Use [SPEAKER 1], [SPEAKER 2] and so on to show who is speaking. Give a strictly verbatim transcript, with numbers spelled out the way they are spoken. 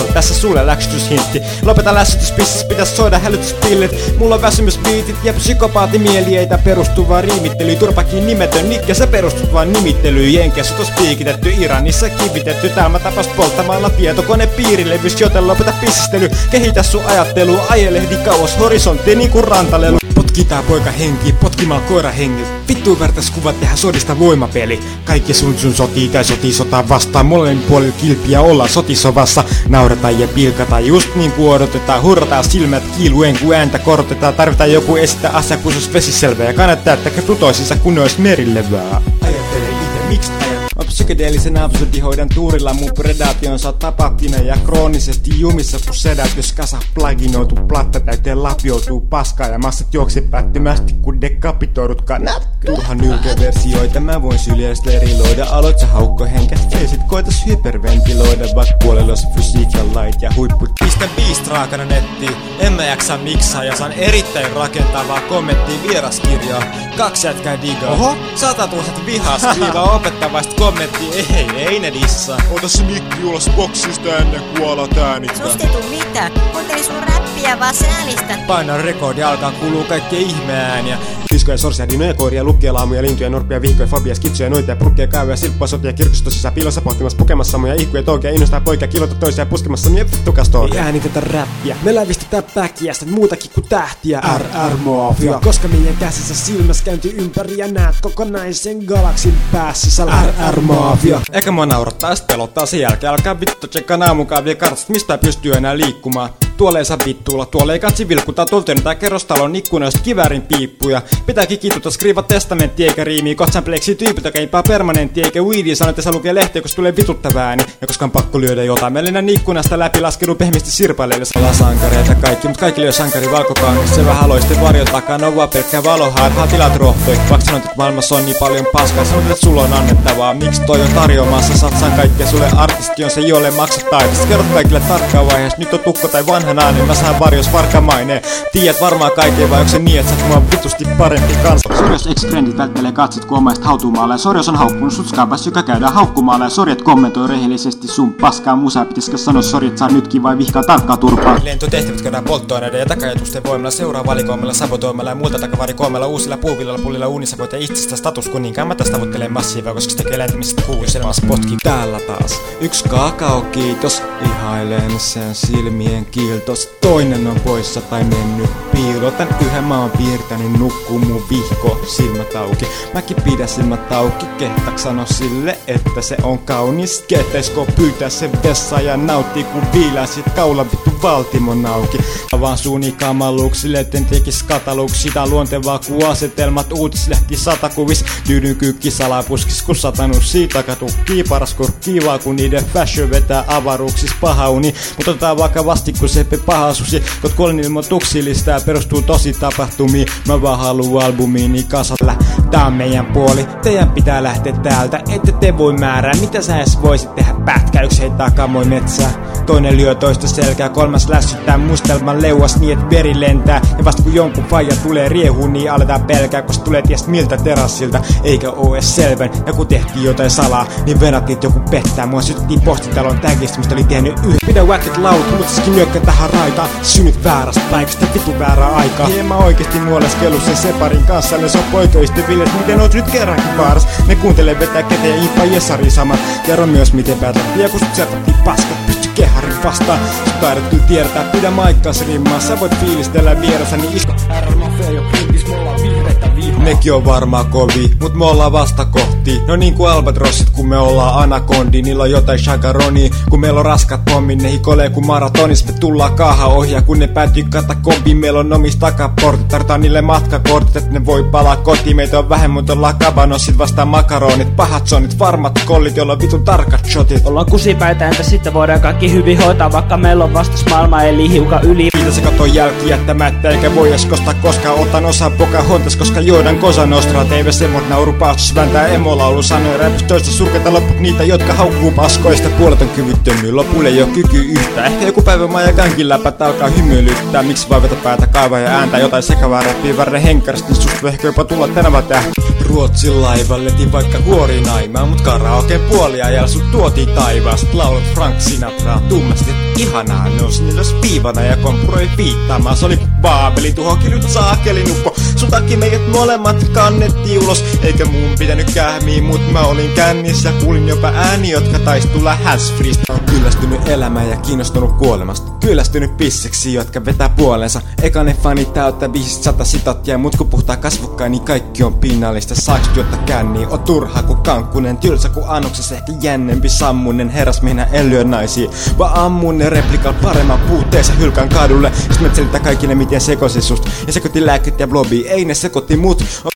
[SPEAKER 1] tasolla. Tässä sulle läksytyshintti. Lopeta lässytyspissis, pitäis soida hälytyspillit. Mulla on väsymysbiitit ja psykopaatimielieitä perustuvaa riimittelyä. Turpakin nimetön Nikke, se perustut vaan nimittelyyn. Jenkeissä tos piikitetty, Iranissa kivitetty. Täällä mä tapas polttamalla tietokone piirilevys, joten lopeta pissistely. Kehitä sun ajattelua, ajelehdi kauas horisonttiin niinku rantalelu. Potkitaan poika henki, potkimaan koira hengi. Vittuun vertais kuvat tehdä sodista voimapeli. Kaikki sun sun sotii tai sotii sotaa vastaan. Molemmin puolilla kilpiä ollaan sotisovassa. Naurataan ja pilkataan just niin kuin odotetaan. Hurrataan silmät kiiluen kun ääntä korotetaan. Tarvitaan joku esittää asia kun sus vesiselvä. Ja kannattaa että rutoisissa kun ois merilevää. Ajattele itse miksi ajat. Mä psykedeellisen absurdihoidan tuurilla mun predaationsa tapahtina ja kroonisesti jumissa kun sedät. Jos kasa plaginoitu platta täyteen lapioituu paskaa ja massat juoksi päättymästi kun dekapitoidut kannat. Turha nylkeversioita mä voin syljästeriloida. Aloit sä haukko henkät feisit koitas hyperventiloida. Vaikka puolella on fysiikan lait ja huippu.
[SPEAKER 2] Pistä biist raakana nettiin, en mä jaksa miksaa ja saan erittäin rakentavaa kommenttia vieraskirjaa. Kaksi jätkää digaa. Oho, satatuhatta vihaa skriivaa opettavaista kommenttia, ei, ei ne dissaa.
[SPEAKER 3] Ota se mikki ulos boksista ennen kuin alat äänittää.
[SPEAKER 4] Susta ei tuu mitään, kuuntelin sun räppiä vaan säälistä.
[SPEAKER 2] Paina rekordi, alkaa kuuluu kaikkea ihmeääniä.
[SPEAKER 1] Kiskoja, sorsia, dinoja, koiria, lukkia, laamuja, lintuja, norppia, vihkoja, fobia, skitsoja, noita ja purkkeja, kaivoja, silppua, sotia, kirkustosissa, piilossa pohtimassa, pukemassa samoja ihkuja, toukia, innostaa poikia, kilota toisia puskemassa samia vittukastoja.
[SPEAKER 5] Ei äänitetä räppiä, me lävistetään päkiästä muutakin kuin tähtiä. R R Mafia. Koska meidän käsissä silmässä käynti ympäri ja näet kokonaisen galaksin päässä. Sä R R Mafia.
[SPEAKER 1] Eikä mua naurattaa, ja sit pelottaa sen jälkeen. Alkaa vittu tsekkaan aamukaan vielä kartasta, mistä pystyy enää liikkumaan. Tuolla ei saa vittuilla, tuolla ei katsi vilkuta, tuolta tai kerrostalon ikkunoista kiväärin piippuja. Pitääkin kituta, skriiva testamentti eikä riimii, kohtaan pleksii tyypit, joka impaa permanentti eikä weedii, sanoo, että sä lukee lehtiä, koska tulee vituttavaa ääni. Ja koska on pakko lyödä jotain, mä lennän ikkunasta läpi, laskeudu pehmisti sirpaleille. Ollaan sankareita kaikki, mut kaikille on sankari valkokangas. Se vähän loiste varjon takana, on vaan pelkkää valohaa, vaan tilat rohtoi. Vaikka sanot, että maailmassa on niin paljon paskaa, sanot, että sulla on annettavaa. Miksi toi on tarjoamassa, satsaan kaikkea sulle, artisti on se, jolle maksat taidasta. Kerrot kaikille tarkkaan vaiheessa, nyt on tukko tai vanha nainen, mä saan varjos varkamaineen. Tiedät varmaan kaikkea, vai onko se niin, että sä mua vitusti parempi kanssa?
[SPEAKER 6] Sorjos ex-friendit välttelee katset kun omaista hautumaalla ja Sorjos on haukkunut sut skaapas, joka käydään haukkumaalla ja Sorjat kommentoi rehellisesti sun paskaa musaa. Pitäisikö sanoa Sorjat saa nytkin vai vihkaa tarkkaa turpaa?
[SPEAKER 2] Lentotehtävät käydään polttoaineiden ja takajatusten voimalla, seuraa valikoimalla, sabotoimalla ja muilta takavarikoimalla, uusilla puuvillalla, pullilla, uunissa voit ja itsestä status kuninkaan. Mä tästä tavoittelee massiivaa, koska se tekee lentämisestä kuuliselmassa potki.
[SPEAKER 1] Täällä taas yksi kakao kiitos, ihailen sen silmien kiiltos. Toinen on poissa tai mennyt piilotan yhden mä oon piirtänyt, nukkuu mun vihko silmät auki. Mäkin pidän silmät auki, kehtaks sano sille, että se on kaunis. Kehtaisko pyytää sen vessa ja nauttii kun viilää sit kaulan vittu valtimon auki. Vaan suuni kamaluuksille, etten tekis kataluuks sitä luontevaa ku asetelmat uutislehti satakuvis. Tyydyn kyykki salapuskis kun satanut siitä katukkii. Paras kurkkivaa kun niiden fashion vetää avaruuksis paha uni. Mut otetaan vakavasti kun sepe paha susi. Kot kuolin ilmoituksillista ja perustuu tosi tapahtumiin. Mä vaan haluu albumiini kasalla. Tää on meidän puoli, teidän pitää lähteä täältä. Ette te voi määrää, mitä sä edes voisit tehdä pätkä. Yksi heittää kamoi metsää, toinen lyö toista selkää. Kolmas lässyttää mustelman leuas niin et veri lentää. Ja vasta kun jonkun faija tulee riehuun niin aletaan pelkää. Koska tulee ties miltä terassilta, eikä oo edes selvän. Ja kun tehtiin jotain salaa, niin venattiin joku pettää. Mua sytyttiin postitalon tagista, mistä oli tehnyt yhden. Pidä whacket laut, mut siskin nyökkä tähän raitaan. Synnyt väärästä paikasta, vitu väärää aikaa. Ei mä oikeesti nuoleskellut sen separin kanssa. Ne soppo oikeystäville, miten oot nyt kerrankin vaaras. Ne kuuntelee vetää käteen ja Ipa Jesari samat. Kerro myös miten päätettiin ja kun sut sieltätiin paskat. Pysty keharin vastaan. Sut taidat kyllä tiedetään, pidä maikkaas rimmaa. Sä voit fiilistellä vieressä, niin isko R Mafia jo printis, me ollaan vihreitä vihaa. Nekin on varmaan kovi, mut me ollaan vastakohti. No niin kuin albatrossit, kun me ollaan anakondi. Niillä on jotain shagaronia, kun meillä on raskat pommin. Ne hikolee kun maratonis, me tullaan kaaha ohjaa. Kun ne päätyy katakombiin, meillä on omis takaportit. Tarvitaan niille matkakortit, et ne voi palaa kotiin. Meitä on vähemmän, mutta ollaan kabanossit vastaan makaronit. Pahat sonit, varmat kollit, joilla on vitun tarkat shotit.
[SPEAKER 7] Ollaan kusipäitä, entä sitten voidaan kaikki hyvin hoitaa. Vaikka meillä on vastas maailma, eli hiukan yli.
[SPEAKER 1] Mitä se katon jälki jättämättä, eikä voi edes kostaa koskaan. Otan osaa Pocahontas, koska joidan Cosa Nostra. T V semmoit nauru paastus, vääntää emolaulu. Sanoja räpys toista surketa loput niitä, jotka haukkuu paskoista. Puolet on kyvyttömyy, lopulle ei oo kyky yhtä. Ehkä joku päivä mä ja kankin läpät alkaa hymyilyttää. Miksi vaivata päätä, kaivaa ja ääntää jotain sekavaa räppiä värre henkkarista, niin susta ehkä jopa tulla tänävä tähti.
[SPEAKER 2] Ruotsin laivalle leti vaikka huori naimaa, mut karaoken puoliajalla sut tuotiin taivaasta. Laulut Frank Sinatraa tummasti, et ihanaa nousi ylös viivana ja kompuroi viittaamaan. Se oli Baabeli tuhokin nyt saakeli nuppo. Sun takia meidät molemmat kannettiin ulos, eikä mun pitänyt kähmiä, mut mä olin kännissä. Kuulin jopa ääni, jotka tais tulla handsfreesta.
[SPEAKER 1] Kyllästynyt elämään ja kiinnostunut kuolemasta. Kyllästynyt pisseksi, jotka vetää puolensa. Eka ne fanit täyttää viisisataa sitottia, mut kun puhutaan kasvukkaan, niin kaikki on pinnallista. Saaks juotta känniin, on turha ku kankkunen. Tylsä ku annoksessa, ehkä jännempi sammunen. Herrasmiehenä en lyö naisia, vaan ammun ne replikal paremman puutteessa hylkään kadulle. Jos mä selittää kaikille miten sekoisin sust. Ja sekoitin lääkkeet ja blobi, ei ne sekoitti mut.